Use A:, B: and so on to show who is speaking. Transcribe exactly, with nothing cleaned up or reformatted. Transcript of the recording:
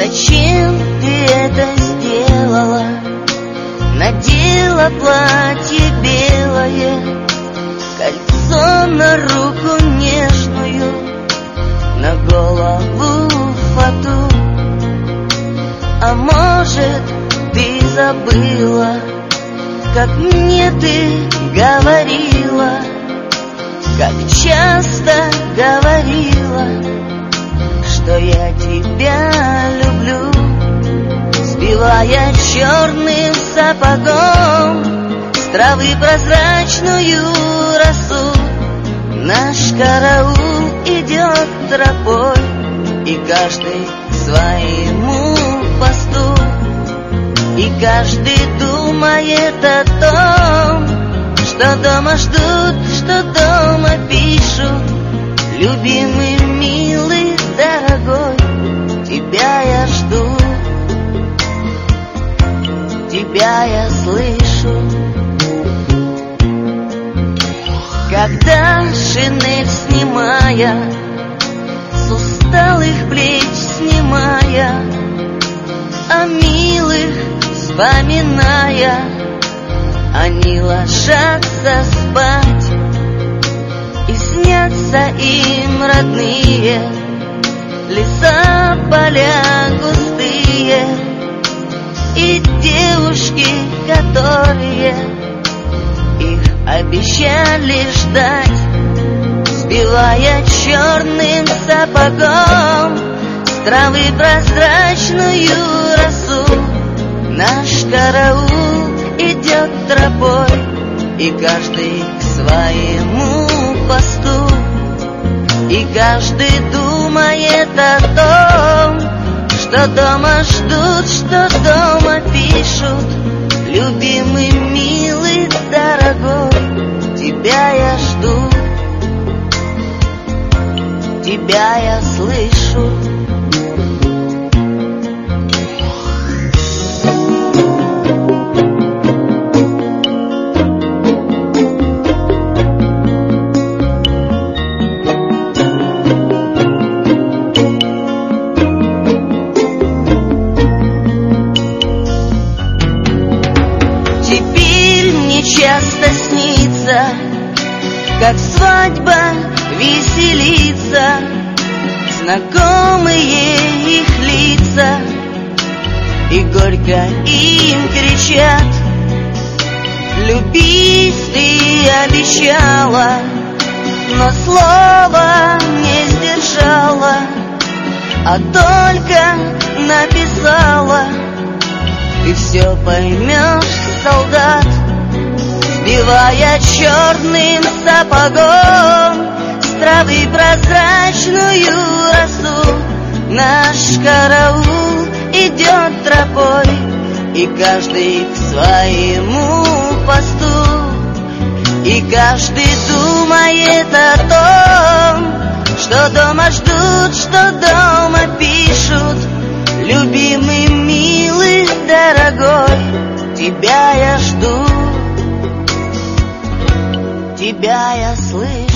A: Зачем ты это сделала? Надела платье белое, кольцо на руку нежную, на голову фату. А может, ты забыла, как мне ты говорила, как часто говорила, что я тебя люблю. Сбивая черным сапогом с травы прозрачную росу, наш караул идет тропой, и каждый к своему посту. И каждый думает о том, что дома ждут, что дома пишут. Любимый, милый, дорогой, тебя я жду, тебя я слышу. Когда шинель снимая, с усталых плеч снимая, о милых вспоминая, они ложатся спать, и снятся им родные леса, поля густые, и девушки, которые их обещали ждать. Сбивая черным сапогом с травы прозрачную росу, наш караул идет тропой, и каждый к своему посту. И каждый думает о том, что дома ждут, что дома пишут. Любимый, милый, дорогой, тебя я жду, тебя я слышу. Часто снится, как свадьба веселится, знакомые их лица, и горько им кричат: любить ты обещала, но слова не сдержала, а только написала. Ты все поймешь, солдат. Сбивая черным сапогом с травы прозрачную росу, наш караул идет тропой, и каждый к своему посту. И каждый думает о том, что дома ждут, что дома пишут. Любимый, милый, дорогой, тебя я жду, тебя я слышу.